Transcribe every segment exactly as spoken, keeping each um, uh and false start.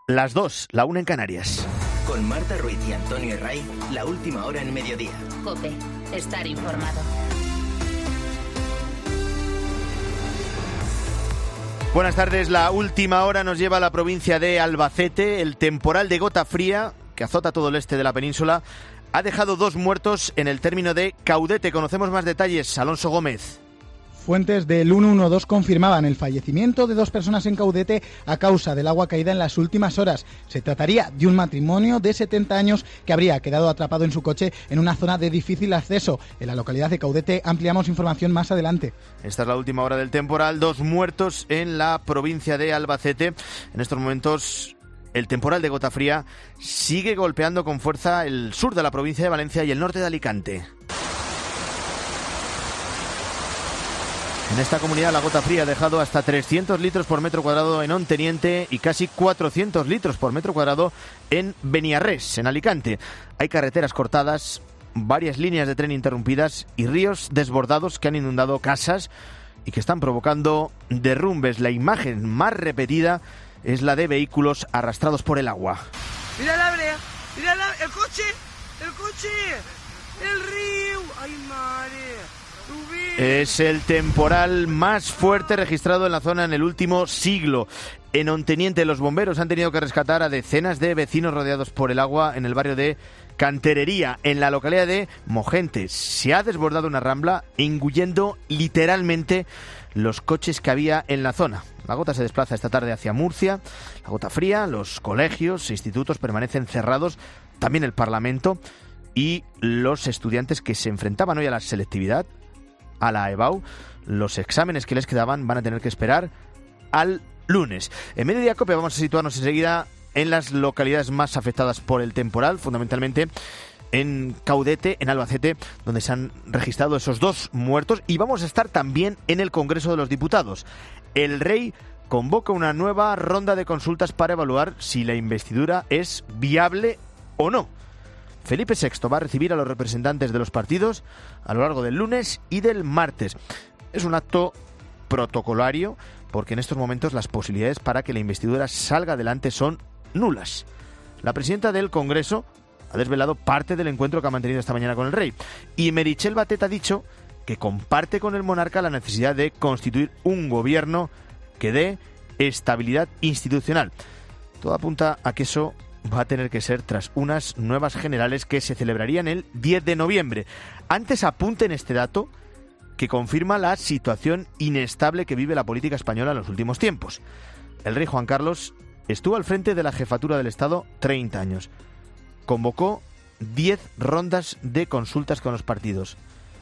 las dos, la una en Canarias. Con Marta Ruiz y Antonio Herray, la última hora en mediodía. COPE, estar informado. Buenas tardes, la última hora nos lleva a la provincia de Albacete. El temporal de gota fría, que azota todo el este de la península, ha dejado dos muertos en el término de Caudete. Conocemos más detalles, Alonso Gómez. Fuentes del ciento doce confirmaban el fallecimiento de dos personas en Caudete a causa del agua caída en las últimas horas. Se trataría de un matrimonio de setenta años que habría quedado atrapado en su coche en una zona de difícil acceso. En la localidad de Caudete ampliamos información más adelante. Esta es la última hora del temporal, dos muertos en la provincia de Albacete. En estos momentos el temporal de gota fría sigue golpeando con fuerza el sur de la provincia de Valencia y el norte de Alicante. En esta comunidad la gota fría ha dejado hasta trescientos litros por metro cuadrado en Onteniente y casi cuatrocientos litros por metro cuadrado en Beniarrés, en Alicante. Hay carreteras cortadas, varias líneas de tren interrumpidas y ríos desbordados que han inundado casas y que están provocando derrumbes. La imagen más repetida es la de vehículos arrastrados por el agua. ¡Mira la brea! ¡Mira la, el coche! ¡El coche! ¡El río! ¡Ay, madre! Es el temporal más fuerte registrado en la zona en el último siglo. En Onteniente los bomberos han tenido que rescatar a decenas de vecinos rodeados por el agua en el barrio de Canterería, en la localidad de Mogente. Se ha desbordado una rambla engullendo literalmente los coches que había en la zona. La gota se desplaza esta tarde hacia Murcia. La gota fría, los colegios e institutos permanecen cerrados, también el Parlamento, y los estudiantes que se enfrentaban hoy a la selectividad, a la EBAU, los exámenes que les quedaban van a tener que esperar al lunes. En Mediodía Cope vamos a situarnos enseguida en las localidades más afectadas por el temporal, fundamentalmente en Caudete, en Albacete, donde se han registrado esos dos muertos, y vamos a estar también en el Congreso de los Diputados. El Rey convoca una nueva ronda de consultas para evaluar si la investidura es viable o no. Felipe sexto va a recibir a los representantes de los partidos a lo largo del lunes y del martes. Es un acto protocolario porque en estos momentos las posibilidades para que la investidura salga adelante son nulas. La presidenta del Congreso ha desvelado parte del encuentro que ha mantenido esta mañana con el Rey, y Meritxell Batet ha dicho que comparte con el monarca la necesidad de constituir un gobierno que dé estabilidad institucional. Todo apunta a que eso va a tener que ser tras unas nuevas generales que se celebrarían el diez de noviembre. Antes apunten este dato que confirma la situación inestable que vive la política española en los últimos tiempos. El rey Juan Carlos estuvo al frente de la jefatura del Estado treinta años. Convocó diez rondas de consultas con los partidos.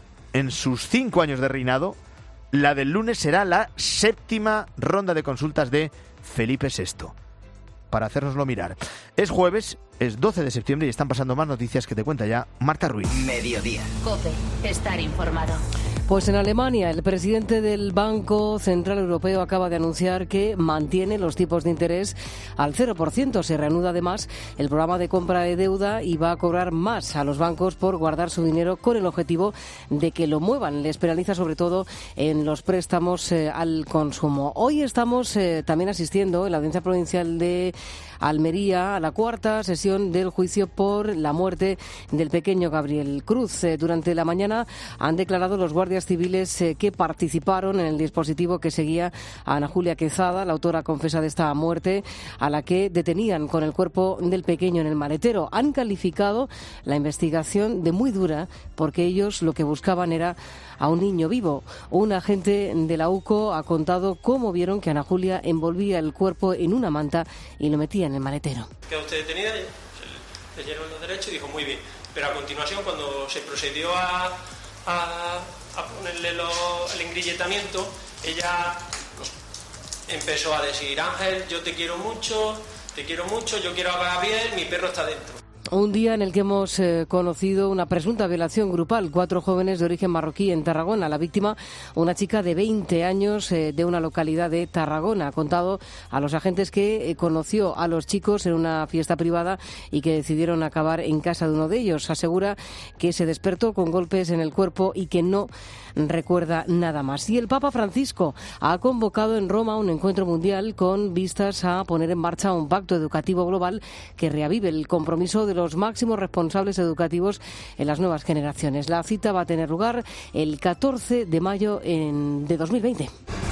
En sus cinco años de reinado, la del lunes será la séptima ronda de consultas de Felipe sexto. Para hacérnoslo mirar. Es jueves, es doce de septiembre y están pasando más noticias que te cuenta ya Marta Ruiz. Mediodía. COPE, estar informado. Pues en Alemania, el presidente del Banco Central Europeo acaba de anunciar que mantiene los tipos de interés al cero por ciento. Se reanuda además el programa de compra de deuda y va a cobrar más a los bancos por guardar su dinero con el objetivo de que lo muevan. Les penaliza sobre todo en los préstamos eh, al consumo. Hoy estamos eh, también asistiendo en la Audiencia Provincial de Almería a la cuarta sesión del juicio por la muerte del pequeño Gabriel Cruz. Eh, durante la mañana han declarado los guardias civiles eh, que participaron en el dispositivo que seguía a Ana Julia Quezada, la autora confesa de esta muerte, a la que detenían con el cuerpo del pequeño en el maletero. Han calificado la investigación de muy dura porque ellos lo que buscaban era a un niño vivo. Un agente de la U C O ha contado cómo vieron que Ana Julia envolvía el cuerpo en una manta y lo metía en el maletero. Queda usted detenida, se le leyeron los derechos y dijo muy bien. Pero a continuación, cuando se procedió a, a, a ponerle lo, el engrilletamiento, ella pues, empezó a decir: Ángel, yo te quiero mucho, te quiero mucho, yo quiero a Gabriel, mi perro está dentro. Un día en el que hemos eh, conocido una presunta violación grupal. Cuatro jóvenes de origen marroquí en Tarragona. La víctima, una chica de veinte años eh, de una localidad de Tarragona. Ha contado a los agentes que eh, conoció a los chicos en una fiesta privada y que decidieron acabar en casa de uno de ellos. Asegura que se despertó con golpes en el cuerpo y que no recuerda nada más. Y el Papa Francisco ha convocado en Roma un encuentro mundial con vistas a poner en marcha un pacto educativo global que reavive el compromiso de los máximos responsables educativos en las nuevas generaciones. La cita va a tener lugar el catorce de mayo en, de dos mil veinte.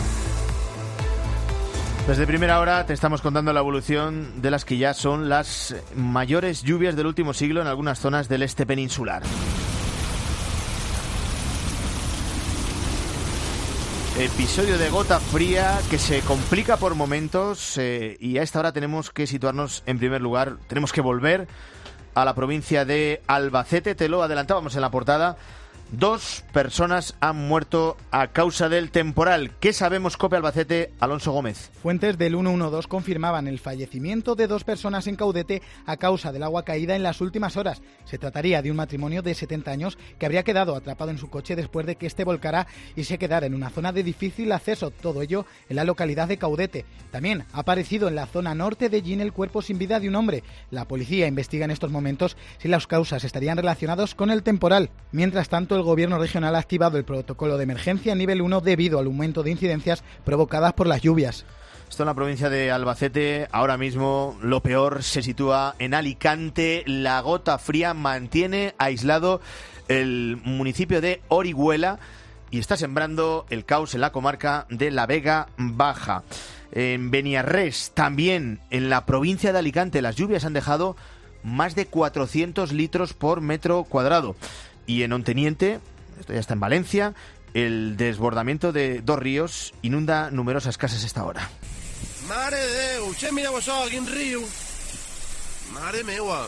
Desde primera hora te estamos contando la evolución de las que ya son las mayores lluvias del último siglo en algunas zonas del este peninsular. Episodio de gota fría que se complica por momentos eh, y a esta hora tenemos que situarnos en primer lugar, tenemos que volver a la provincia de Albacete. Te lo adelantábamos en la portada. Dos personas han muerto a causa del temporal. ¿Qué sabemos, COPE Albacete? Alonso Gómez. Fuentes del ciento doce confirmaban el fallecimiento de dos personas en Caudete a causa del agua caída en las últimas horas. Se trataría de un matrimonio de setenta años que habría quedado atrapado en su coche después de que este volcara y se quedara en una zona de difícil acceso, todo ello en la localidad de Caudete. También ha aparecido en la zona norte de Gin el cuerpo sin vida de un hombre. La policía investiga en estos momentos si las causas estarían relacionadas con el temporal. Mientras tanto, el Gobierno regional ha activado el protocolo de emergencia nivel uno debido al aumento de incidencias provocadas por las lluvias. Esto en la provincia de Albacete. Ahora mismo lo peor se sitúa en Alicante. La gota fría mantiene aislado el municipio de Orihuela y está sembrando el caos en la comarca de la Vega Baja. En Beniarrés, también en la provincia de Alicante, las lluvias han dejado más de cuatrocientos litros por metro cuadrado. Y en Onteniente, esto ya está en Valencia, el desbordamiento de dos ríos inunda numerosas casas a esta hora. Mare de Déu, che, mira vos aquí en río. Mare meua.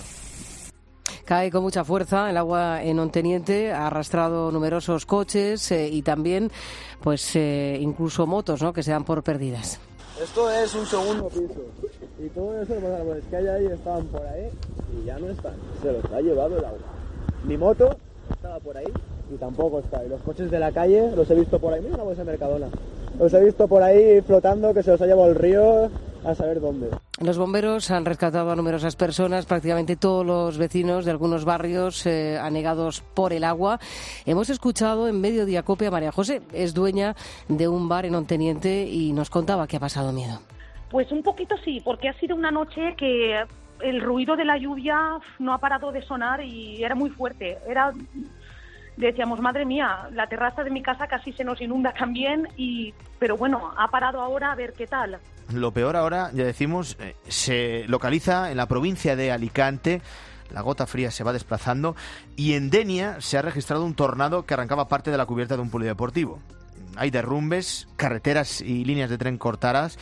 Cae con mucha fuerza el agua en Onteniente, ha arrastrado numerosos coches eh, y también, pues, eh, incluso motos, ¿no?, que se dan por perdidas. Esto es un segundo piso y todo eso, los árboles que hay ahí estaban por ahí y ya no están. Se los ha llevado el agua. Mi moto estaba por ahí y tampoco está. Y los coches de la calle los he visto por ahí. Mira una bolsa de Mercadona. Los he visto por ahí flotando, que se los ha llevado el río a saber dónde. Los bomberos han rescatado a numerosas personas, prácticamente todos los vecinos de algunos barrios eh, anegados por el agua. Hemos escuchado en Mediodía Cope a María José, es dueña de un bar en Onteniente y nos contaba que ha pasado miedo. Pues un poquito sí, porque ha sido una noche que el ruido de la lluvia no ha parado de sonar y era muy fuerte. Era, decíamos, madre mía, la terraza de mi casa casi se nos inunda también, y pero bueno, ha parado ahora a ver qué tal. Lo peor ahora, ya decimos, eh, se localiza en la provincia de Alicante. La gota fría se va desplazando y en Denia se ha registrado un tornado que arrancaba parte de la cubierta de un polideportivo. Hay derrumbes, carreteras y líneas de tren cortadas.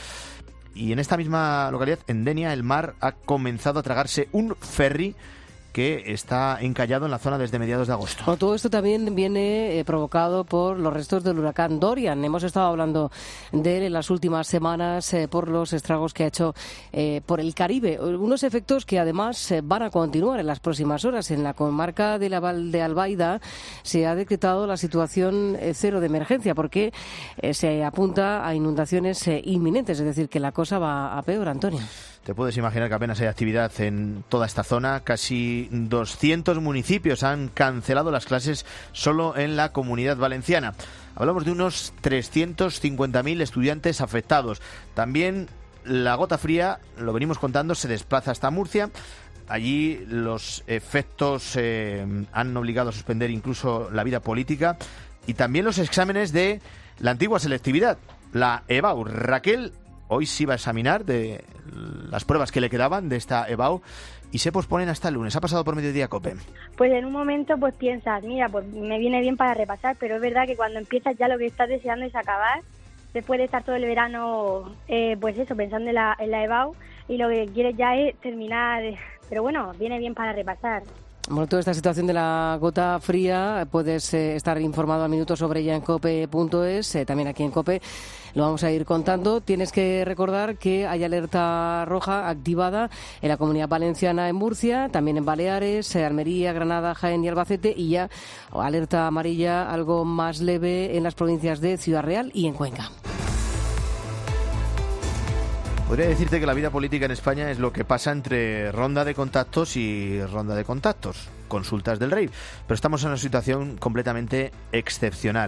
Y en esta misma localidad, en Denia, el mar ha comenzado a tragarse un ferry que está encallado en la zona desde mediados de agosto. Bueno, todo esto también viene eh, provocado por los restos del huracán Dorian. Hemos estado hablando de él en las últimas semanas eh, por los estragos que ha hecho eh, por el Caribe. Unos efectos que además eh, van a continuar en las próximas horas. En la comarca de la Val de Albaida se ha decretado la situación eh, cero de emergencia porque eh, se apunta a inundaciones eh, inminentes. Es decir, que la cosa va a peor, Antonio. Te puedes imaginar que apenas hay actividad en toda esta zona. Casi doscientos municipios han cancelado las clases solo en la Comunidad Valenciana. Hablamos de unos trescientos cincuenta mil estudiantes afectados. También la gota fría, lo venimos contando, se desplaza hasta Murcia. Allí los efectos eh, han obligado a suspender incluso la vida política y también los exámenes de la antigua selectividad, la EBAU. Raquel hoy sí va a examinar de las pruebas que le quedaban de esta EBAU y se posponen hasta el lunes. Ha pasado por Mediodía Cope. Pues en un momento pues piensas, mira, pues me viene bien para repasar, pero es verdad que cuando empiezas ya lo que estás deseando es acabar, después de estar todo el verano, eh, pues eso, pensando en la, en la EBAU, y lo que quieres ya es terminar, pero bueno, viene bien para repasar. Bueno, toda esta situación de la gota fría puedes eh, estar informado al minuto sobre ella en cope punto es, eh, también aquí en COPE lo vamos a ir contando. Tienes que recordar que hay alerta roja activada en la Comunidad Valenciana, en Murcia, también en Baleares, eh, Almería, Granada, Jaén y Albacete, y ya alerta amarilla algo más leve en las provincias de Ciudad Real y en Cuenca. Podría decirte que la vida política en España es lo que pasa entre ronda de contactos y ronda de contactos, consultas del rey, pero estamos en una situación completamente excepcional.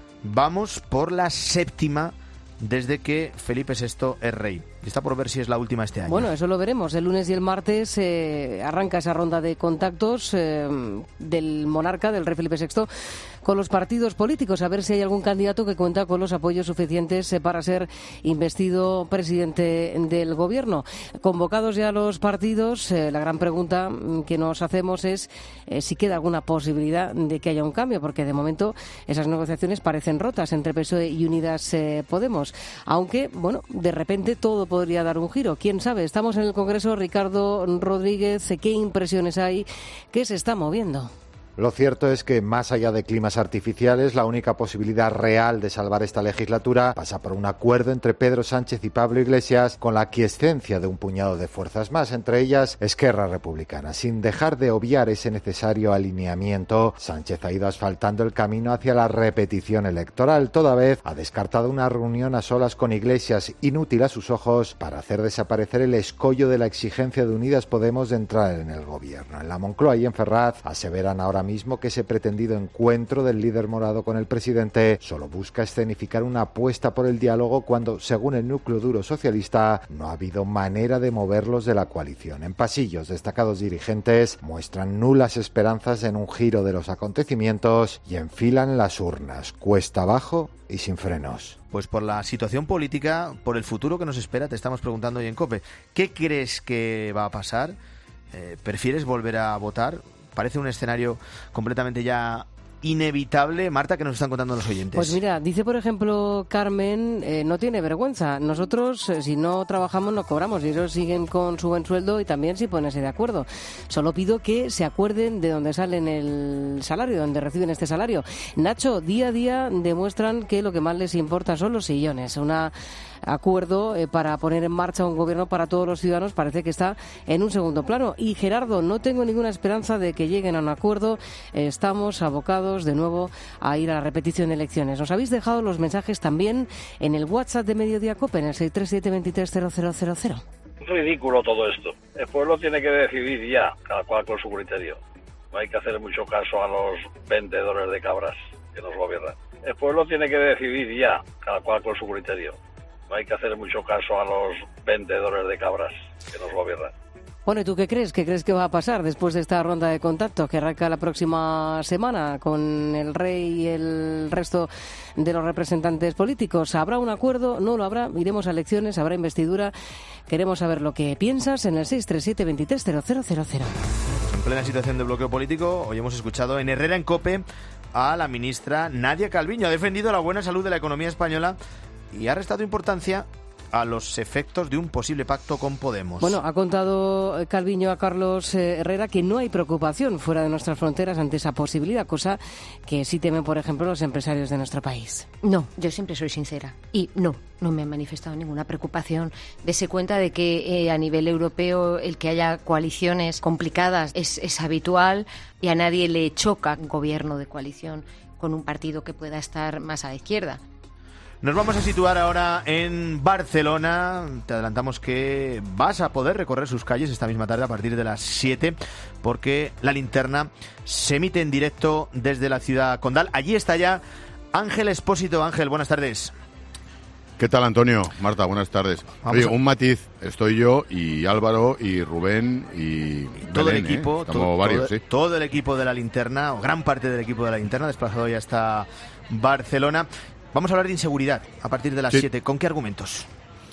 Vamos por la séptima desde que Felipe sexto es rey. Y está por ver si es la última este año. Bueno, eso lo veremos. El lunes y el martes eh, arranca esa ronda de contactos eh, del monarca, del rey Felipe sexto, con los partidos políticos, a ver si hay algún candidato que cuenta con los apoyos suficientes eh, para ser investido presidente del gobierno. Convocados ya los partidos, eh, la gran pregunta que nos hacemos es eh, si queda alguna posibilidad de que haya un cambio, porque de momento esas negociaciones parecen rotas entre P S O E y Unidas eh, Podemos. Aunque, bueno, de repente todo podría dar un giro. ¿Quién sabe? Estamos en el Congreso. Ricardo Rodríguez, ¿qué impresiones hay? ¿Qué se está moviendo? Lo cierto es que, más allá de climas artificiales, la única posibilidad real de salvar esta legislatura pasa por un acuerdo entre Pedro Sánchez y Pablo Iglesias, con la aquiescencia de un puñado de fuerzas más, entre ellas Esquerra Republicana. Sin dejar de obviar ese necesario alineamiento, Sánchez ha ido asfaltando el camino hacia la repetición electoral. Toda vez ha descartado una reunión a solas con Iglesias, inútil a sus ojos, para hacer desaparecer el escollo de la exigencia de Unidas Podemos de entrar en el gobierno. En la Moncloa y en Ferraz aseveran ahora mismo que ese pretendido encuentro del líder morado con el presidente solo busca escenificar una apuesta por el diálogo, cuando, según el núcleo duro socialista, no ha habido manera de moverlos de la coalición. En pasillos, destacados dirigentes muestran nulas esperanzas en un giro de los acontecimientos y enfilan las urnas, cuesta abajo y sin frenos. Pues por la situación política, por el futuro que nos espera, te estamos preguntando hoy en COPE. ¿Qué crees que va a pasar? Eh, ¿Prefieres volver a votar? Parece un escenario completamente ya inevitable. Marta, ¿qué nos están contando los oyentes? Pues mira, dice por ejemplo Carmen, eh, no tiene vergüenza. Nosotros, eh, si no trabajamos, no cobramos, y ellos siguen con su buen sueldo y también sin ponerse de acuerdo. Solo pido que se acuerden de dónde salen el salario, de dónde reciben este salario. Nacho, día a día demuestran que lo que más les importa son los sillones. Una acuerdo eh, para poner en marcha un gobierno para todos los ciudadanos parece que está en un segundo plano. Y Gerardo, no tengo ninguna esperanza de que lleguen a un acuerdo. Eh, estamos abocados de nuevo a ir a la repetición de elecciones. Nos habéis dejado los mensajes también en el WhatsApp de Mediodía COPE, en el seis tres siete, veintitrés, cero cero cero cero. Es ridículo todo esto. El pueblo tiene que decidir ya, cada cual con su criterio. No hay que hacer mucho caso a los vendedores de cabras que nos gobiernan. El pueblo tiene que decidir ya, cada cual con su criterio. No hay que hacer mucho caso a los vendedores de cabras que nos gobiernan. Bueno, ¿y tú qué crees? ¿Qué crees que va a pasar después de esta ronda de contactos que arranca la próxima semana con el rey y el resto de los representantes políticos? ¿Habrá un acuerdo? ¿No lo habrá? Iremos a elecciones, habrá investidura. Queremos saber lo que piensas en el seis tres siete, veintitrés, cero cero cero cero. Pues en plena situación de bloqueo político, hoy hemos escuchado en Herrera en COPE a la ministra Nadia Calviño. Ha defendido la buena salud de la economía española y ha restado importancia a los efectos de un posible pacto con Podemos. Bueno, ha contado Calviño a Carlos Herrera que no hay preocupación fuera de nuestras fronteras ante esa posibilidad, cosa que sí temen, por ejemplo, los empresarios de nuestro país. No, yo siempre soy sincera. Y no, no me han manifestado ninguna preocupación. Dese cuenta de que eh, a nivel europeo el que haya coaliciones complicadas es, es habitual y a nadie le choca un gobierno de coalición con un partido que pueda estar más a la izquierda. Nos vamos a situar ahora en Barcelona. Te adelantamos que vas a poder recorrer sus calles esta misma tarde a partir de las siete, porque La Linterna se emite en directo desde la ciudad condal. Allí está ya Ángel Expósito. Ángel, buenas tardes. ¿Qué tal, Antonio? Marta, buenas tardes. Oye, a... un matiz, estoy yo y Álvaro y Rubén y todo Belén, el equipo, ¿eh? Estamos todo, varios, todo, ¿sí? todo el equipo de La Linterna, o gran parte del equipo de La Linterna, desplazado ya hasta Barcelona. Vamos a hablar de inseguridad a partir de las siete. Sí. ¿Con qué argumentos?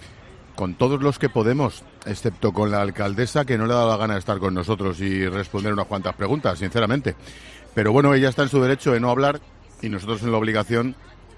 Con todos los que podemos, excepto con la alcaldesa, que no le ha dado la gana de estar con nosotros y responder unas cuantas preguntas, sinceramente. Pero bueno, ella está en su derecho de no hablar y nosotros en la obligación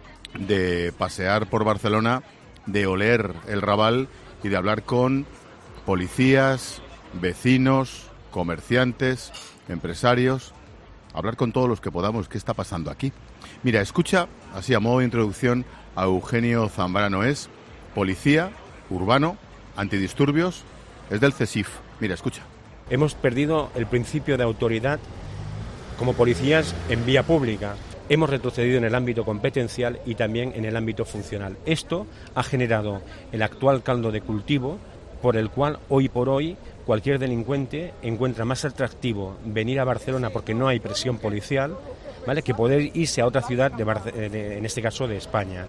de pasear por Barcelona, de oler el Raval y de hablar con policías, vecinos, comerciantes, empresarios, hablar con todos los que podamos qué está pasando aquí. Mira, escucha, así a modo de introducción, a Eugenio Zambrano. Es policía urbano, antidisturbios, es del CESIF. Mira, escucha. Hemos perdido el principio de autoridad como policías en vía pública. Hemos retrocedido en el ámbito competencial y también en el ámbito funcional. Esto ha generado el actual caldo de cultivo por el cual hoy por hoy cualquier delincuente encuentra más atractivo venir a Barcelona porque no hay presión policial, ¿vale?, que poder irse a otra ciudad, de Barce- de, en este caso de España.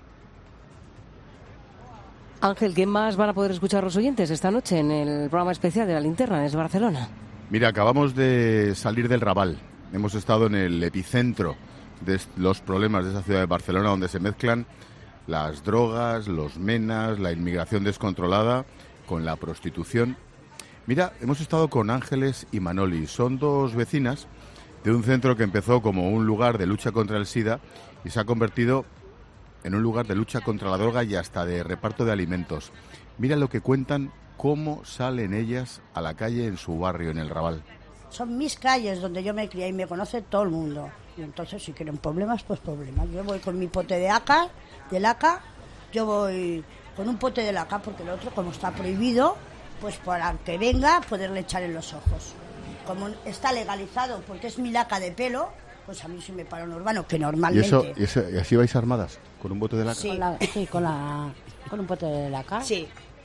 Ángel, ¿qué más van a poder escuchar los oyentes esta noche en el programa especial de La Linterna desde Barcelona? Mira, acabamos de salir del Raval. Hemos estado en el epicentro de los problemas de esa ciudad de Barcelona, donde se mezclan las drogas, los menas, la inmigración descontrolada con la prostitución. Mira, hemos estado con Ángeles y Manoli. Son dos vecinas de un centro que empezó como un lugar de lucha contra el SIDA y se ha convertido en un lugar de lucha contra la droga y hasta de reparto de alimentos. Mira lo que cuentan, cómo salen ellas a la calle en su barrio, en el Raval. Son mis calles donde yo me crié y me conoce todo el mundo. Y entonces, si quieren problemas, pues problemas. Yo voy con mi pote de aca, de laca, yo voy con un pote de laca, porque el otro, como está prohibido, pues para que venga, poderle echar en los ojos. Como está legalizado, porque es mi laca de pelo, pues a mí sí me para un urbano, que normalmente... ¿Y, eso, y, eso, ¿Y así vais armadas? ¿Con un bote de laca? Sí, la, sí con, la, con un pote de laca. Sí.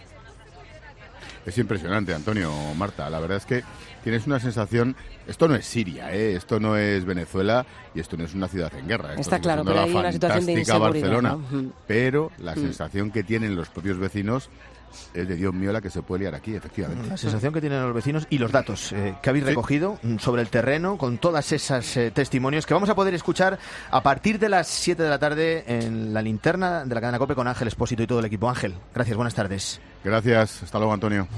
Es impresionante, Antonio, Marta. La verdad es que tienes una sensación... Esto no es Siria, ¿eh? Esto no es Venezuela y esto no es una ciudad en guerra. Esto Está claro, pero hay una situación de fantástica inseguridad, Barcelona. ¿no? Pero la Mm. sensación que tienen los propios vecinos es de Dios mío la que se puede liar aquí, efectivamente. La sensación que tienen los vecinos y los datos eh, que habéis recogido sobre el terreno con todas esas eh, testimonios que vamos a poder escuchar a partir de las siete de la tarde en la linterna de la cadena COPE con Ángel Espósito y todo el equipo. Ángel, gracias, buenas tardes. Gracias, hasta luego, Antonio.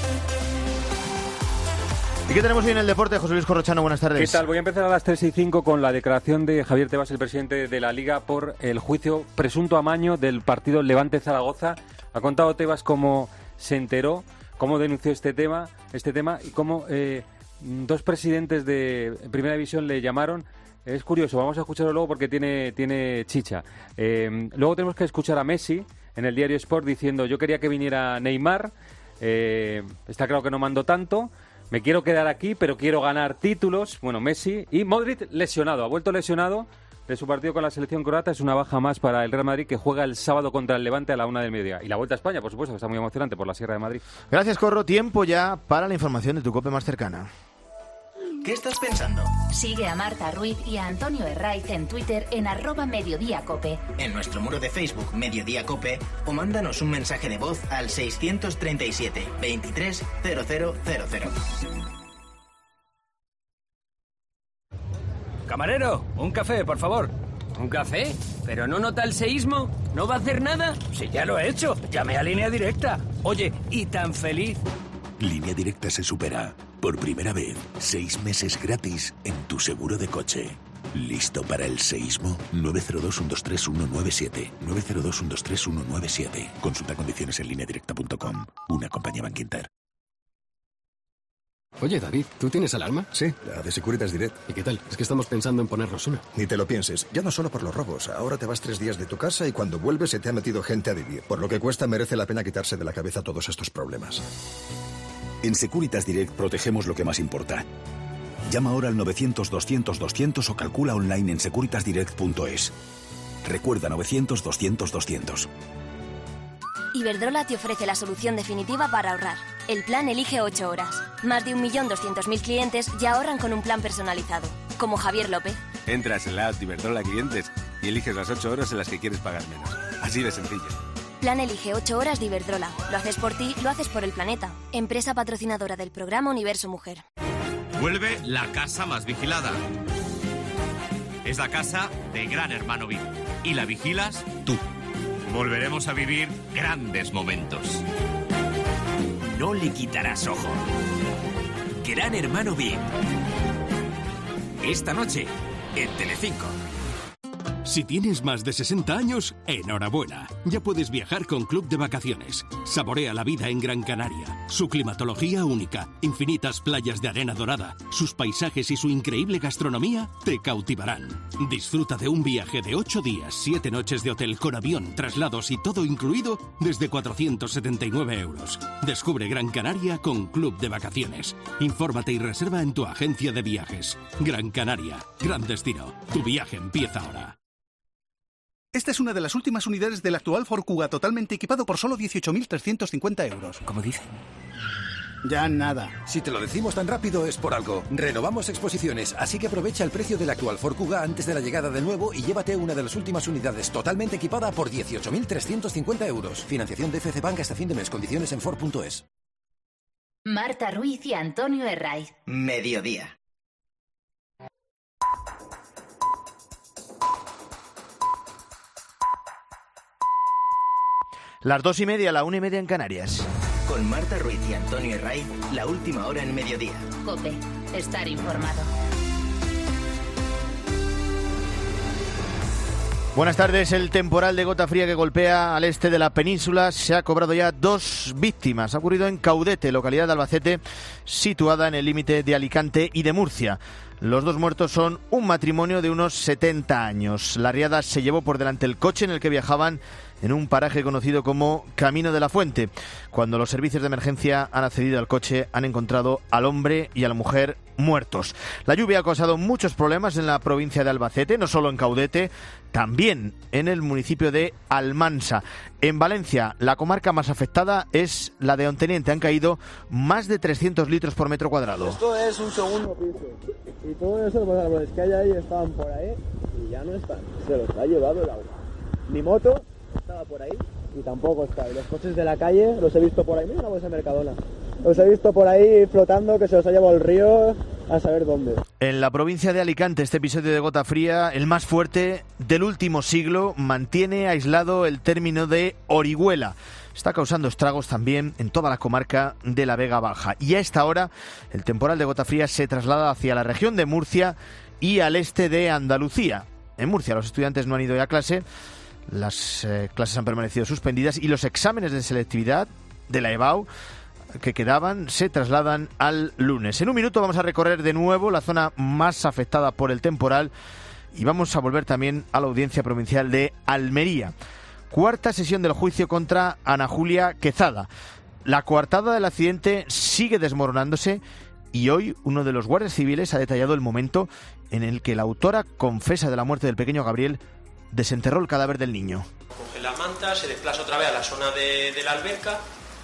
¿Y qué tenemos hoy en el deporte? José Luis Corrochano, buenas tardes. ¿Qué tal? Voy a empezar a las tres y cinco con la declaración de Javier Tebas, el presidente de la Liga, por el juicio presunto amaño del partido Levante-Zaragoza. Ha contado Tebas cómo se enteró, cómo denunció este tema, este tema y cómo eh, dos presidentes de Primera División le llamaron. Es curioso, vamos a escucharlo luego porque tiene, tiene chicha. Eh, luego tenemos que escuchar a Messi en el diario Sport diciendo: yo quería que viniera Neymar, eh, está claro que no mando tanto, me quiero quedar aquí, pero quiero ganar títulos. Bueno, Messi y Modric lesionado, ha vuelto lesionado de su partido con la selección croata. Es una baja más para el Real Madrid, que juega el sábado contra el Levante a la una del mediodía. Y la Vuelta a España, por supuesto, que está muy emocionante por la Sierra de Madrid. Gracias, Corro. Tiempo ya para la información de tu COPE más cercana. ¿Qué estás pensando? Sigue a Marta Ruiz y a Antonio Herraiz en Twitter en arroba Mediodía Cope. En nuestro muro de Facebook Mediodía Cope o mándanos un mensaje de voz al seiscientos treinta y siete, veintitrés, cero cero cero cero. Camarero, un café, por favor. ¿Un café? ¿Pero no nota el seísmo? ¿No va a hacer nada? Sí, ya lo he hecho. Llamé a Línea Directa. Oye, y tan feliz. Línea Directa se supera. Por primera vez, seis meses gratis en tu seguro de coche. ¿Listo para el seísmo? nueve cero dos, uno dos tres, uno nueve siete. nueve cero dos, uno dos tres, uno nueve siete. Consulta condiciones en línea directa punto com. Una compañía Bankinter. Oye, David, ¿tú tienes alarma? Sí, la de Securitas Direct. ¿Y qué tal? Es que estamos pensando en ponernos una. Ni te lo pienses. Ya no solo por los robos. Ahora te vas tres días de tu casa y cuando vuelves se te ha metido gente a vivir. Por lo que cuesta, merece la pena quitarse de la cabeza todos estos problemas. En Securitas Direct protegemos lo que más importa. Llama ahora al novecientos, doscientos, doscientos o calcula online en securitas direct punto es. Recuerda novecientos, doscientos, doscientos. Iberdrola te ofrece la solución definitiva para ahorrar. El plan Elige ocho horas. Más de un millón doscientos mil clientes ya ahorran con un plan personalizado. Como Javier López. Entras en la app de Iberdrola Clientes y eliges las ocho horas en las que quieres pagar menos. Así de sencillo. Plan Elige ocho horas de Iberdrola. Lo haces por ti, lo haces por el planeta. Empresa patrocinadora del programa Universo Mujer. Vuelve la casa más vigilada. Es la casa de Gran Hermano V I P. Y la vigilas tú. Volveremos a vivir grandes momentos. No le quitarás ojo. Gran Hermano V I P. Esta noche en Telecinco. Si tienes más de sesenta años, enhorabuena. Ya puedes viajar con Club de Vacaciones. Saborea la vida en Gran Canaria. Su climatología única, infinitas playas de arena dorada, sus paisajes y su increíble gastronomía te cautivarán. Disfruta de un viaje de ocho días, siete noches de hotel con avión, traslados y todo incluido desde cuatrocientos setenta y nueve euros. Descubre Gran Canaria con Club de Vacaciones. Infórmate y reserva en tu agencia de viajes. Gran Canaria, gran destino. Tu viaje empieza ahora. Esta es una de las últimas unidades del actual Ford Kuga totalmente equipado por solo dieciocho mil trescientos cincuenta euros. ¿Cómo dice? Ya nada. Si te lo decimos tan rápido es por algo. Renovamos exposiciones, así que aprovecha el precio del actual Ford Kuga antes de la llegada del nuevo y llévate una de las últimas unidades totalmente equipada por dieciocho mil trescientos cincuenta euros. Financiación de F C Bank hasta fin de mes. Condiciones en Ford punto es. Marta Ruiz y Antonio Herraiz. Mediodía. Las dos y media, la una y media en Canarias. Con Marta Ruiz y Antonio Herraiz, la última hora en mediodía. COPE, estar informado. Buenas tardes. El temporal de gota fría que golpea al este de la península se ha cobrado ya dos víctimas. Ha ocurrido en Caudete, localidad de Albacete, situada en el límite de Alicante y de Murcia. Los dos muertos son un matrimonio de unos setenta años. La riada se llevó por delante el coche en el que viajaban en un paraje conocido como Camino de la Fuente. Cuando los servicios de emergencia han accedido al coche, han encontrado al hombre y a la mujer muertos. La lluvia ha causado muchos problemas en la provincia de Albacete, no solo en Caudete, también en el municipio de Almansa. En Valencia, la comarca más afectada es la de Onteniente. Han caído más de trescientos litros por metro cuadrado. Esto es un segundo piso. Y todos esos árboles que hay ahí estaban por ahí y ya no están. Se los ha llevado el agua. Mi moto estaba por ahí y tampoco está. Y los coches de la calle los he visto por ahí. Mira la bolsa de Mercadona. Los he visto por ahí flotando, que se los ha llevado el río a saber dónde. En la provincia de Alicante, este episodio de gota fría, el más fuerte del último siglo, mantiene aislado el término de Orihuela. Está causando estragos también en toda la comarca de la Vega Baja. Y a esta hora, el temporal de gota fría se traslada hacia la región de Murcia y al este de Andalucía. En Murcia los estudiantes no han ido ya a clase, las eh, clases han permanecido suspendidas y los exámenes de selectividad de la EBAU que quedaban se trasladan al lunes. En un minuto vamos a recorrer de nuevo la zona más afectada por el temporal y vamos a volver también a la audiencia provincial de Almería. Cuarta sesión del juicio contra Ana Julia Quezada. La coartada del accidente sigue desmoronándose y hoy uno de los guardias civiles ha detallado el momento en el que la autora confesa de la muerte del pequeño Gabriel desenterró el cadáver del niño. Coge la manta, se desplaza otra vez a la zona de, de la alberca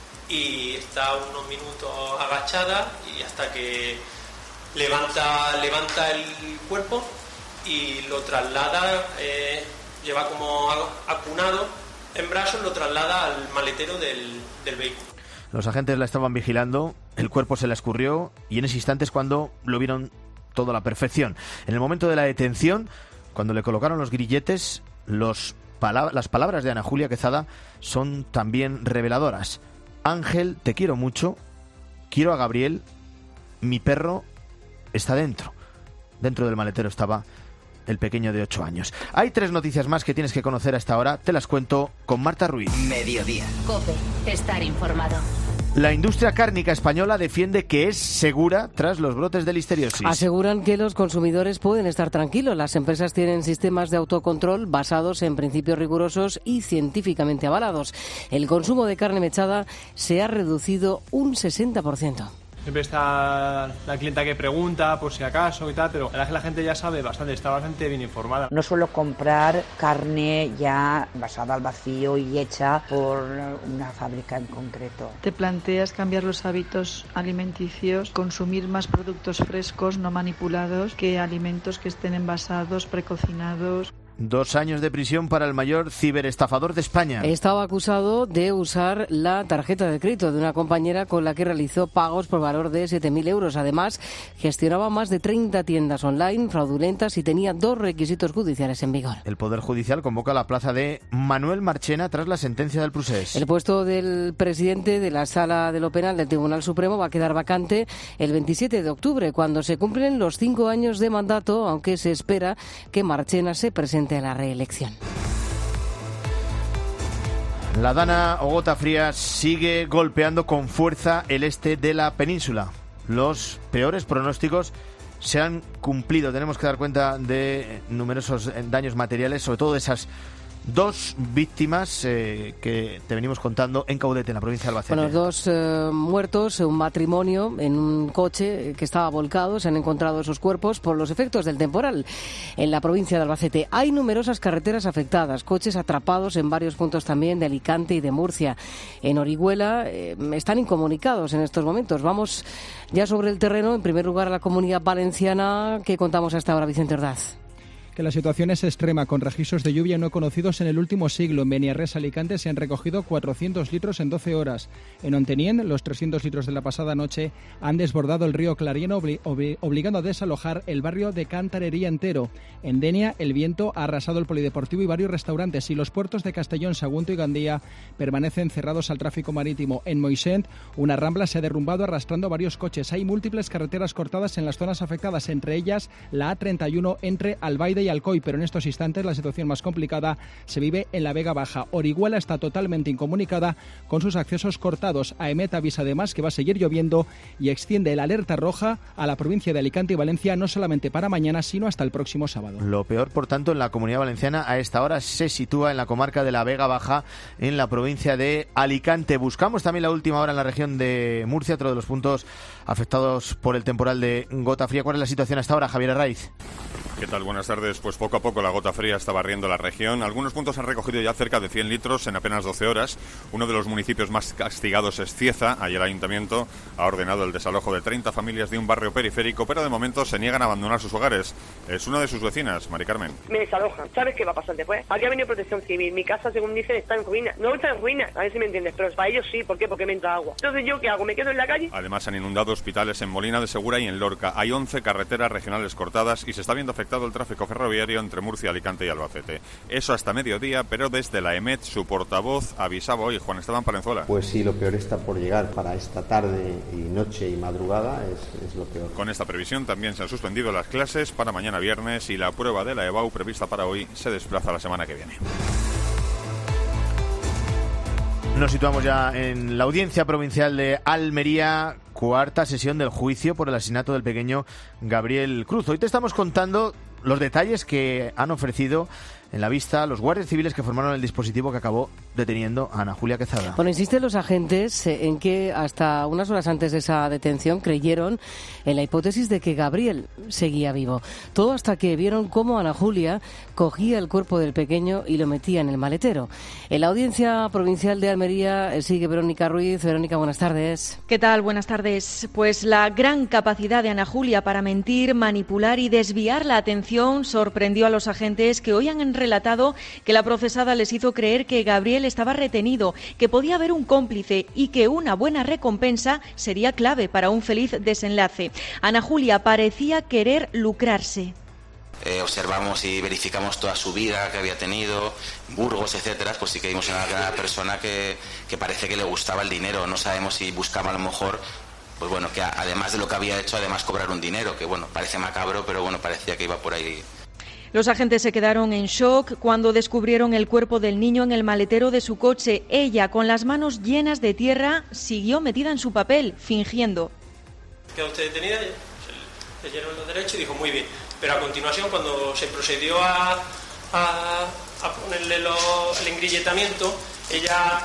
y está unos minutos agachada y hasta que levanta, levanta el cuerpo y lo traslada, eh, lleva como acunado en brazos, lo traslada al maletero del, del vehículo. Los agentes la estaban vigilando, el cuerpo se la escurrió y en ese instante es cuando lo vieron todo a la perfección. En el momento de la detención, cuando le colocaron los grilletes, los pala- las palabras de Ana Julia Quezada son también reveladoras. Ángel, te quiero mucho, quiero a Gabriel, mi perro está dentro. Dentro del maletero estaba el pequeño de ocho años. Hay tres noticias más que tienes que conocer a esta hora, te las cuento con Marta Ruiz. Mediodía. COPE, estar informado. La industria cárnica española defiende que es segura tras los brotes de listeriosis. Aseguran que los consumidores pueden estar tranquilos. Las empresas tienen sistemas de autocontrol basados en principios rigurosos y científicamente avalados. El consumo de carne mechada se ha reducido un sesenta por ciento. Siempre está la clienta que pregunta por si acaso y tal, pero la verdad es que la gente ya sabe bastante, está bastante bien informada. No suelo comprar carne ya basada al vacío y hecha por una fábrica en concreto. Te planteas cambiar los hábitos alimenticios, consumir más productos frescos, no manipulados, que alimentos que estén envasados, precocinados. Dos años de prisión para el mayor ciberestafador de España. Estaba acusado de usar la tarjeta de crédito de una compañera con la que realizó pagos por valor de siete mil euros. Además, gestionaba más de treinta tiendas online fraudulentas y tenía dos requisitos judiciales en vigor. El Poder Judicial convoca la plaza de Manuel Marchena tras la sentencia del Procés. El puesto del presidente de la Sala de lo Penal del Tribunal Supremo va a quedar vacante el veintisiete de octubre, cuando se cumplen los cinco años de mandato, aunque se espera que Marchena se presente aspirante a la reelección. La dana o gota fría sigue golpeando con fuerza el este de la península. Los peores pronósticos se han cumplido. Tenemos que dar cuenta de numerosos daños materiales, sobre todo de esas dos víctimas eh, que te venimos contando en Caudete, en la provincia de Albacete. Bueno, dos eh, muertos, un matrimonio en un coche que estaba volcado. Se han encontrado esos cuerpos por los efectos del temporal en la provincia de Albacete. Hay numerosas carreteras afectadas, coches atrapados en varios puntos también de Alicante y de Murcia. En Orihuela eh, están incomunicados en estos momentos. Vamos ya sobre el terreno. En primer lugar, a la Comunidad Valenciana. ¿Qué contamos hasta ahora, Vicente Ordaz? Que la situación es extrema, con registros de lluvia no conocidos en el último siglo. En Beniarrés, Alicante, se han recogido cuatrocientos litros en doce horas. En Ontenien, los trescientos litros de la pasada noche han desbordado el río Clarieno, obli- obli- obligando a desalojar el barrio de Cantarería entero. En Denia, el viento ha arrasado el polideportivo y varios restaurantes, y los puertos de Castellón, Sagunto y Gandía permanecen cerrados al tráfico marítimo. En Moixent, una rambla se ha derrumbado arrastrando varios coches. Hay múltiples carreteras cortadas en las zonas afectadas, entre ellas la A treinta y uno entre Albaide y Alcoy, pero en estos instantes la situación más complicada se vive en la Vega Baja. Orihuela está totalmente incomunicada con sus accesos cortados. AEMET avisa además que va a seguir lloviendo y extiende la alerta roja a la provincia de Alicante y Valencia, no solamente para mañana, sino hasta el próximo sábado. Lo peor, por tanto, en la Comunidad Valenciana a esta hora se sitúa en la comarca de la Vega Baja, en la provincia de Alicante. Buscamos también la última hora en la región de Murcia, otro de los puntos afectados por el temporal de gota fría. ¿Cuál es la situación hasta ahora, Javier Arraiz? ¿Qué tal? Buenas tardes. Pues poco a poco la gota fría está barriendo la región. Algunos puntos han recogido ya cerca de cien litros en apenas doce horas. Uno de los municipios más castigados es Cieza. Ayer el ayuntamiento ha ordenado el desalojo de treinta familias de un barrio periférico, pero de momento se niegan a abandonar sus hogares. Es una de sus vecinas, Mari Carmen. Me desalojan. ¿Sabes qué va a pasar después? Aquí ha venido Protección Civil. Mi casa, según dicen, está en ruina. No está en ruina, a ver si me entiendes, pero para ellos sí. ¿Por qué? Porque me entra agua. Entonces, ¿yo qué hago? ¿Me quedo en la calle? Además, han inundado hospitales en Molina de Segura y en Lorca. Hay once carreteras regionales cortadas y se está viendo afectado el tráfico ferroviario entre Murcia, Alicante y Albacete. Eso hasta mediodía, pero desde la AEMET, su portavoz avisaba hoy, Juan Esteban Palenzuela. Pues sí, lo peor está por llegar. Para esta tarde y noche y madrugada es, es lo peor. Con esta previsión también se han suspendido las clases para mañana viernes y la prueba de la EBAU prevista para hoy se desplaza la semana que viene. Nos situamos ya en la Audiencia Provincial de Almería, cuarta sesión del juicio por el asesinato del pequeño Gabriel Cruz. Hoy te estamos contando los detalles que han ofrecido en la vista los guardias civiles que formaron el dispositivo que acabó deteniendo a Ana Julia Quezada. Bueno, insisten los agentes en que hasta unas horas antes de esa detención creyeron en la hipótesis de que Gabriel seguía vivo. Todo hasta que vieron cómo Ana Julia cogía el cuerpo del pequeño y lo metía en el maletero. En la Audiencia Provincial de Almería sigue Verónica Ruiz. Verónica, buenas tardes. ¿Qué tal? Buenas tardes. Pues la gran capacidad de Ana Julia para mentir, manipular y desviar la atención sorprendió a los agentes, que hoy han relatado que la procesada les hizo creer que Gabriel estaba retenido, que podía haber un cómplice y que una buena recompensa sería clave para un feliz desenlace. Ana Julia parecía querer lucrarse. Eh, observamos y verificamos toda su vida que había tenido, Burgos, etcétera, pues sí que vimos una, una persona que, que parece que le gustaba el dinero. No sabemos si buscaba a lo mejor, pues bueno, que además de lo que había hecho, además cobrar un dinero, que bueno, parece macabro, pero bueno, parecía que iba por ahí. Los agentes se quedaron en shock cuando descubrieron el cuerpo del niño en el maletero de su coche. Ella, con las manos llenas de tierra, siguió metida en su papel, fingiendo. ¿Queda usted detenida? Se leyeron los derechos y dijo muy bien. Pero a continuación, cuando se procedió a, a, a ponerle lo, el engrilletamiento, ella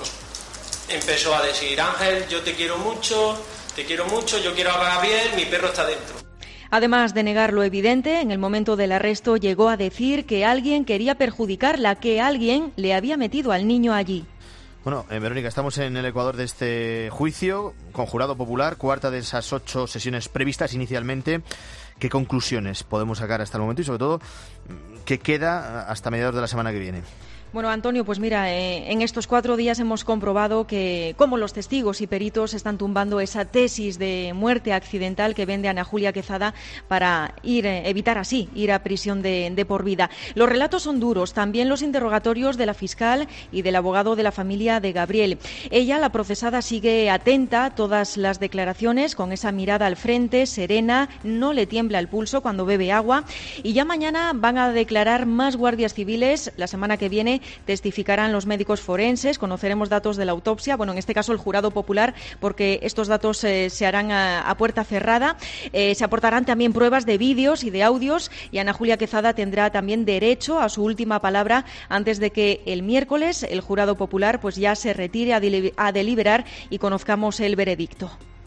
empezó a decir: Ángel, yo te quiero mucho, te quiero mucho, yo quiero a Gabriel, mi perro está dentro. Además de negar lo evidente, en el momento del arresto llegó a decir que alguien quería perjudicarla, que alguien le había metido al niño allí. Bueno, eh, Verónica, estamos en el ecuador de este juicio con jurado popular, cuarta de esas ocho sesiones previstas inicialmente. ¿Qué conclusiones podemos sacar hasta el momento y, sobre todo, qué queda hasta mediados de la semana que viene? Bueno, Antonio, pues mira, eh, en estos cuatro días hemos comprobado que cómo los testigos y peritos están tumbando esa tesis de muerte accidental que vende Ana Julia Quezada para ir eh, evitar así ir a prisión de, de por vida. Los relatos son duros, también los interrogatorios de la fiscal y del abogado de la familia de Gabriel. Ella, la procesada, sigue atenta a todas las declaraciones, con esa mirada al frente, serena, no le tiembla el pulso cuando bebe agua, y ya mañana van a declarar más guardias civiles. La semana que viene testificarán los médicos forenses, conoceremos datos de la autopsia, bueno, en este caso el jurado popular, porque estos datos eh, se harán a, a puerta cerrada. Eh, se aportarán también pruebas de vídeos y de audios, y Ana Julia Quezada tendrá también derecho a su última palabra antes de que el miércoles el jurado popular pues ya se retire a, deli- a deliberar y conozcamos el veredicto.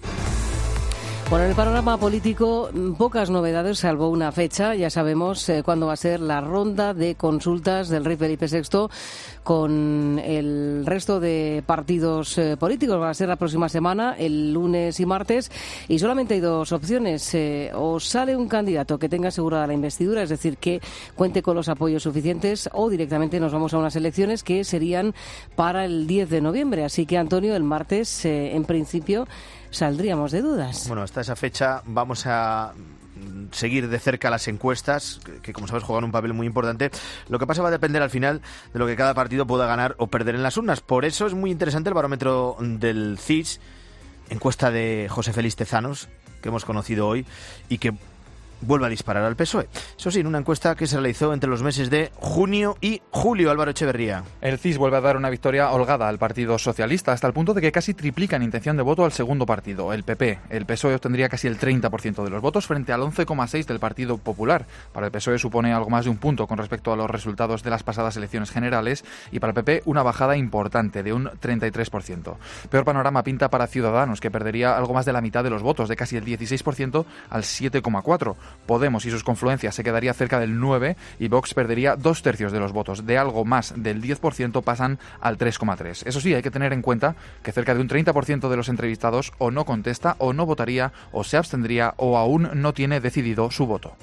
Bueno, en el panorama político, pocas novedades, salvo una fecha. Ya sabemos eh, cuándo va a ser la ronda de consultas del rey Felipe sexto con el resto de partidos eh, políticos. Va a ser la próxima semana, el lunes y martes, y solamente hay dos opciones. Eh, o sale un candidato que tenga asegurada la investidura, es decir, que cuente con los apoyos suficientes, o directamente nos vamos a unas elecciones que serían para el diez de noviembre. Así que, Antonio, el martes, eh, en principio, saldríamos de dudas. Bueno, hasta esa fecha vamos a seguir de cerca las encuestas, que, que como sabes juegan un papel muy importante. Lo que pasa va a depender al final de lo que cada partido pueda ganar o perder en las urnas. Por eso es muy interesante el barómetro del C I S, encuesta de José Félix Tezanos, que hemos conocido hoy y que vuelve a disparar al P S O E. Eso sí, en una encuesta que se realizó entre los meses de junio y julio. Álvaro Echeverría. El C I S vuelve a dar una victoria holgada al Partido Socialista, hasta el punto de que casi triplica en intención de voto al segundo partido, el P P. El P S O E obtendría casi el treinta por ciento de los votos frente al once coma seis por ciento del Partido Popular. Para el P S O E supone algo más de un punto con respecto a los resultados de las pasadas elecciones generales, y para el P P una bajada importante de un treinta y tres por ciento. Peor panorama pinta para Ciudadanos, que perdería algo más de la mitad de los votos, de casi el dieciséis por ciento al siete coma cuatro por ciento. Podemos y sus confluencias se quedaría cerca del nueve por ciento y Vox perdería dos tercios de los votos. De algo más del diez por ciento pasan al tres coma tres por ciento. Eso sí, hay que tener en cuenta que cerca de un treinta por ciento de los entrevistados o no contesta, o no votaría, o se abstendría, o aún no tiene decidido su voto.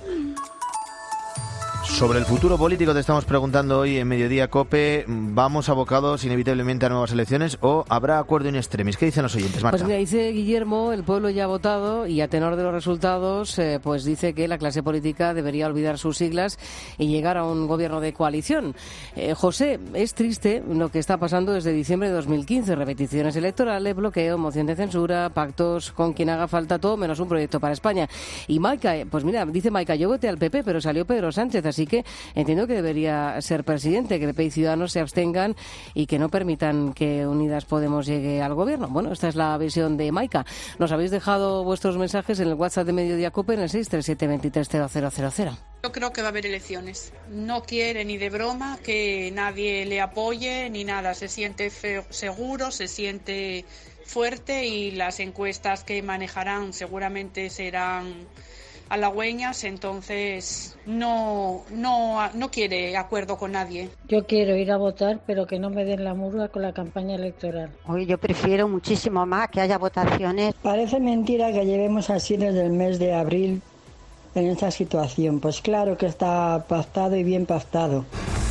Sobre el futuro político te estamos preguntando hoy en Mediodía COPE. ¿Vamos abocados inevitablemente a nuevas elecciones o habrá acuerdo in extremis? ¿Qué dicen los oyentes, Marta? Pues mira, dice Guillermo, el pueblo ya ha votado y a tenor de los resultados, eh, pues dice que la clase política debería olvidar sus siglas y llegar a un gobierno de coalición. Eh, José, es triste lo que está pasando desde diciembre de dos mil quince. Repeticiones electorales, bloqueo, moción de censura, pactos con quien haga falta, todo menos un proyecto para España. Y Maica, pues mira, dice Maica, yo voté al P P, pero salió Pedro Sánchez, así que entiendo que debería ser presidente, que P P y Ciudadanos se abstengan y que no permitan que Unidas Podemos llegue al gobierno. Bueno, esta es la visión de Maica. Nos habéis dejado vuestros mensajes en el WhatsApp de Mediodía COPE en el seis tres siete dos tres cero cero cero cero. Yo creo que va a haber elecciones. No quiere ni de broma que nadie le apoye ni nada. Se siente fe- seguro, se siente fuerte, y las encuestas que manejarán seguramente serán halagüeñas, entonces no, no, no quiere acuerdo con nadie. Yo quiero ir a votar, pero que no me den la murga con la campaña electoral. Hoy yo prefiero muchísimo más que haya votaciones. Parece mentira que llevemos así desde el mes de abril en esta situación. Pues claro que está pactado y bien pactado.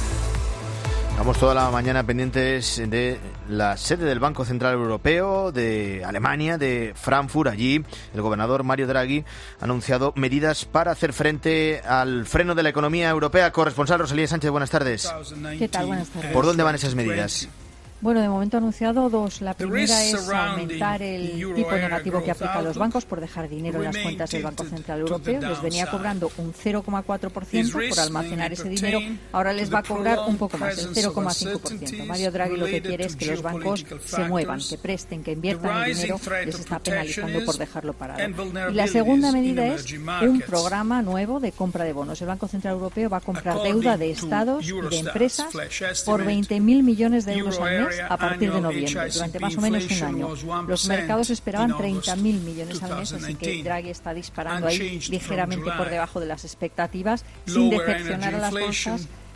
Vamos toda la mañana pendientes de la sede del Banco Central Europeo de Alemania, de Frankfurt. Allí el gobernador Mario Draghi ha anunciado medidas para hacer frente al freno de la economía europea. Corresponsal Rosalía Sánchez, buenas tardes. ¿Qué tal? Buenas tardes. ¿Por dónde van esas medidas? Bueno, de momento ha anunciado dos. La primera es aumentar el tipo negativo que aplica a los bancos por dejar dinero en las cuentas del Banco Central Europeo. Les venía cobrando un cero coma cuatro por ciento por almacenar ese dinero. Ahora les va a cobrar un poco más, el cero coma cinco por ciento. Mario Draghi lo que quiere es que los bancos se muevan, que presten, que inviertan el dinero. Les está penalizando por dejarlo parado. Y la segunda medida es un programa nuevo de compra de bonos. El Banco Central Europeo va a comprar deuda de estados y de empresas por veinte mil millones de euros al mes a partir de noviembre, durante más o menos un año. Los mercados esperaban treinta mil millones al mes, así que Draghi está disparando ahí ligeramente por debajo de las expectativas, sin decepcionar a las bolsas,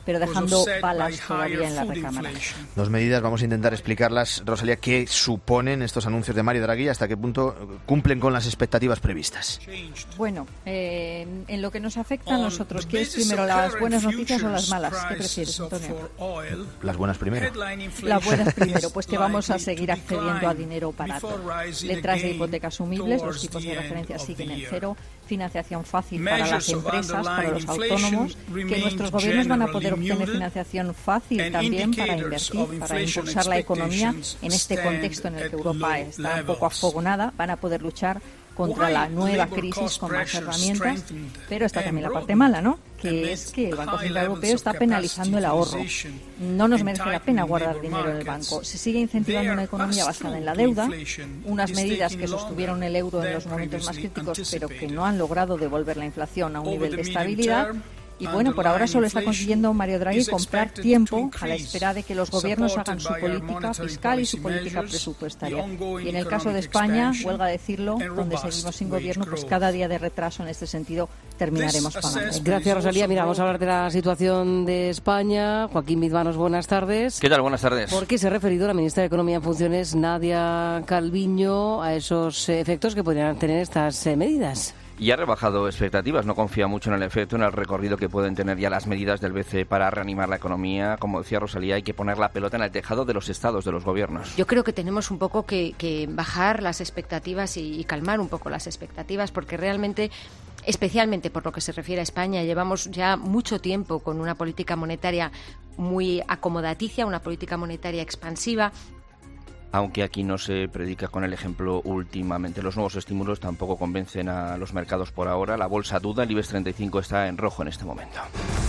pero dejando balas todavía en la recámara. Dos medidas, vamos a intentar explicarlas. Rosalía, ¿qué suponen estos anuncios de Mario Draghi? ¿Hasta qué punto cumplen con las expectativas previstas? Bueno, eh, en lo que nos afecta a nosotros, ¿quieres primero las buenas noticias o las malas? ¿Qué prefieres, Antonio? Las buenas primero. Las buenas primero, pues que vamos a seguir accediendo a dinero barato. Letras de hipoteca asumibles, los tipos de referencia siguen en cero, financiación fácil para las empresas, para los autónomos, que nuestros gobiernos van a poder obtener financiación fácil también para invertir, para impulsar la economía en este contexto en el que Europa está un poco afogonada, van a poder luchar contra la nueva crisis con más herramientas, pero está también la parte mala, ¿no? Que es que el Banco Central Europeo está penalizando el ahorro. No nos merece la pena guardar dinero en el banco. Se sigue incentivando una economía basada en la deuda, unas medidas que sostuvieron el euro en los momentos más críticos, pero que no han logrado devolver la inflación a un nivel de estabilidad. Y bueno, por ahora solo está consiguiendo Mario Draghi comprar tiempo a la espera de que los gobiernos hagan su política fiscal y su política presupuestaria. Y en el caso de España, huelga decirlo, donde seguimos sin gobierno, pues cada día de retraso en este sentido terminaremos pagando. Gracias, Rosalía. Mira, vamos a hablar de la situación de España. Joaquín Midvanos, buenas tardes. ¿Qué tal? Buenas tardes. ¿Por qué se ha referido la ministra de Economía en funciones, Nadia Calviño, a esos efectos que podrían tener estas eh, medidas? Y ha rebajado expectativas, no confía mucho en el efecto, en el recorrido que pueden tener ya las medidas del B C E para reanimar la economía. Como decía Rosalía, hay que poner la pelota en el tejado de los estados, de los gobiernos. Yo creo que tenemos un poco que, que bajar las expectativas y, y calmar un poco las expectativas, porque realmente, especialmente por lo que se refiere a España, llevamos ya mucho tiempo con una política monetaria muy acomodaticia, una política monetaria expansiva. Aunque aquí no se predica con el ejemplo últimamente. Los nuevos estímulos tampoco convencen a los mercados por ahora. La bolsa duda, el IBEX treinta y cinco está en rojo en este momento.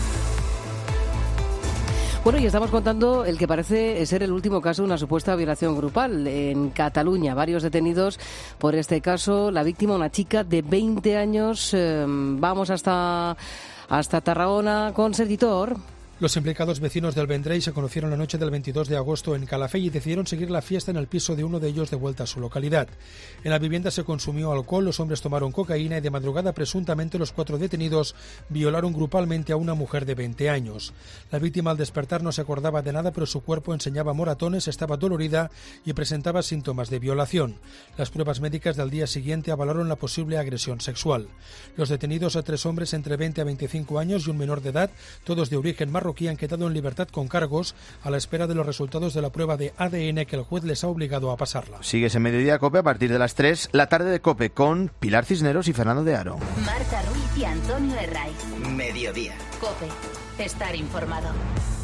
Bueno, y estamos contando el que parece ser el último caso de una supuesta violación grupal en Cataluña. Varios detenidos por este caso. La víctima, una chica de veinte años. Eh, vamos hasta, hasta Tarragona con Sergi Tor. Los implicados vecinos del Vendrell se conocieron la noche del veintidós de agosto en Calafell y decidieron seguir la fiesta en el piso de uno de ellos de vuelta a su localidad. En la vivienda se consumió alcohol, los hombres tomaron cocaína y de madrugada presuntamente los cuatro detenidos violaron grupalmente a una mujer de veinte años. La víctima al despertar no se acordaba de nada, pero su cuerpo enseñaba moratones, estaba dolorida y presentaba síntomas de violación. Las pruebas médicas del día siguiente avalaron la posible agresión sexual. Los detenidos, a tres hombres entre veinte a veinticinco años y un menor de edad, todos de origen marroquí, han quedado en libertad con cargos a la espera de los resultados de la prueba de A D N que el juez les ha obligado a pasarla. Sigues en Mediodía COPE a partir de las tres, la tarde de COPE con Pilar Cisneros y Fernando de Aro. Marta Ruiz y Antonio Herraiz. Mediodía. COPE. Estar informado.